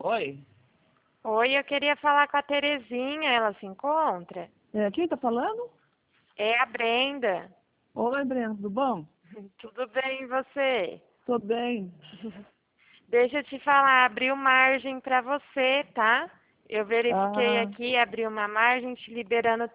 Oi? Oi, eu queria falar com a Terezinha, ela se encontra? Quem tá falando? É a Brenda. Oi, Breno, tudo bom? Tudo bem, e você? Tô bem. Deixa eu te falar, abriu margem para você, tá? Eu verifiquei Ah, aqui, abriu uma margem te liberando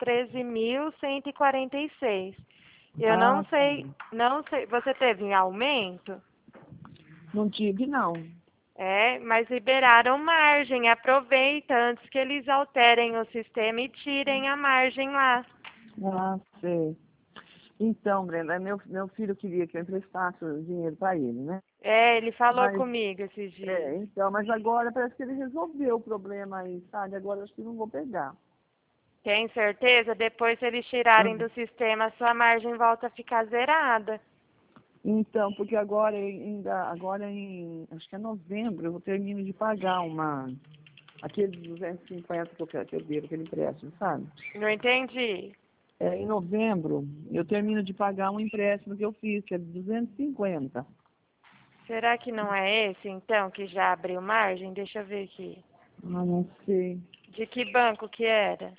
13.146. Eu ah, tá. não sei, você teve aumento? Não tive, não. É, mas liberaram margem. Aproveita antes que eles alterem o sistema e tirem a margem lá. Ah, sei. Então, Breno, meu filho queria que eu emprestasse o dinheiro para ele, né? É, ele falou Mas, comigo esses dias. mas agora parece que ele resolveu o problema aí, sabe? Agora acho que não vou pegar. Tem certeza? Depois, se eles Ah, tirarem do sistema, sua margem volta a ficar zerada. então, porque agora acho que é novembro, eu termino de pagar aqueles 250 que eu devo, aquele empréstimo, sabe? Não entendi. Em novembro, eu termino de pagar um empréstimo que eu fiz, que é de 250. Será que não é esse, então, que já abriu margem? Deixa eu ver aqui. Ah, não sei. De que banco que era?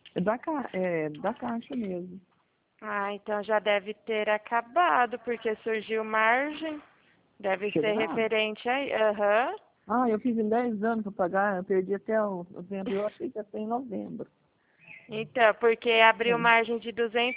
É da Caixa mesmo. Ah, então já deve ter acabado, porque surgiu margem. Deve ser Será? referente aí. Aham. Ah, eu fiz em 10 anos para pagar, eu perdi até o tempo, eu achei que ia ser em novembro. Então, porque abriu É, margem de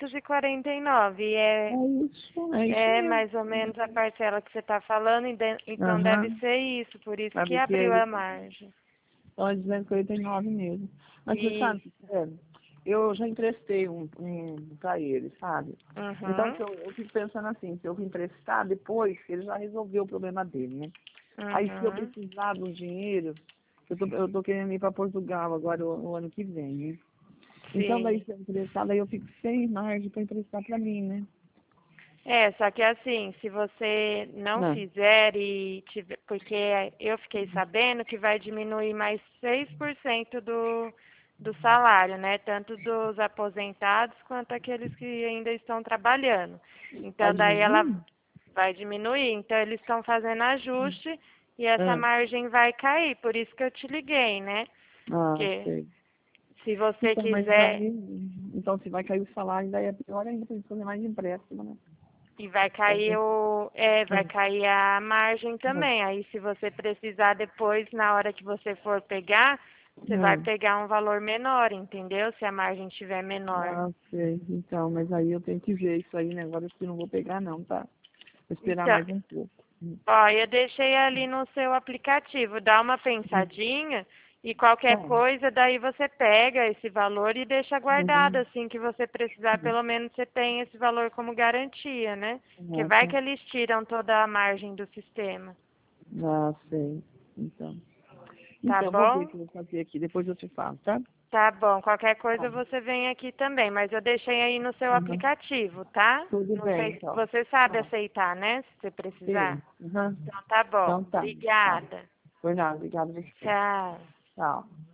249 e é isso é mesmo. mais ou menos a parcela que você está falando, então deve Aham. ser isso, por isso que Sabe que abriu é a isso? margem. Então é 249 mesmo. Mas você sabe, Isso. eu já emprestei para ele, sabe? Então Uhum. eu fico pensando assim, se eu emprestar depois, ele já resolveu o problema dele, né? Aí se eu Uhum. precisar do dinheiro, eu tô querendo ir para Portugal agora o ano que vem, né? Então daí Sim. se eu emprestar, daí eu fico sem margem para emprestar para mim, né? É, só que assim, se você não Não. fizer e tiver, porque eu fiquei sabendo que vai diminuir mais 6% do salário, né? Tanto dos aposentados quanto aqueles que ainda estão trabalhando. Vai Então daí ela diminuir? vai diminuir. Então eles estão fazendo ajuste e essa Ah, margem vai cair. Por isso que eu te liguei, né? Porque sei. se você Então, mas quiser aí, então se vai cair o salário, daí é pior ainda para gente fazer mais empréstimo, né? e vai cair vai Ah, cair a margem ah, também. Aí se você precisar depois, na hora que você for pegar, você vai ah. pegar um valor menor, entendeu? Se a margem estiver menor. Ah, sei. Então, mas aí eu tenho que ver isso aí, né? Agora acho que não vou pegar não, tá? Vou esperar Então, mais um pouco. ó, eu deixei ali no seu aplicativo, dá uma pensadinha e qualquer Tá. coisa, daí você pega esse valor e deixa guardado, Uhum. assim que você precisar, pelo menos você tem esse valor como garantia, né? Porque Ah, vai tá. que eles tiram toda a margem do sistema, Ah, sei. Então. tá Então, vou ver o bom? que eu vou fazer aqui. Depois eu te falo, tá? Tá bom, qualquer Tá. coisa você vem aqui também, mas eu deixei aí no seu Uhum. aplicativo, tá? Tudo Não bem, sei, então. você sabe Tá. aceitar, né? Se você Sim. precisar. Uhum. Então tá bom. Então tá. Tá. Obrigada. Por nada. Obrigada a você. Tchau. Tchau.